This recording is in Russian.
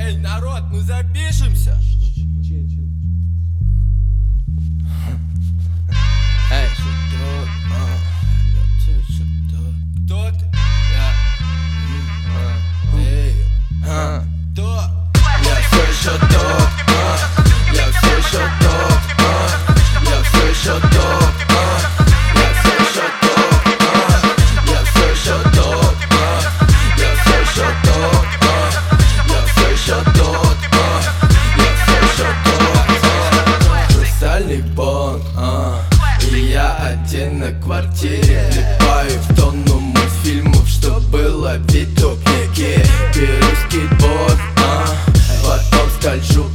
Эй, народ, мы запишемся. Эй, кто ты? Я. Эй, кто? Я все еще тот, я все еще тот, я все еще тот, я все еще тот, я все еще тот, я все еще тот, я все еще тот, я все еще тот. Хрустальный бон, и я один на квартире. Влипаю в тонну мультфильмов, что было в видеокниге. Беру скейтборд, потом скольжу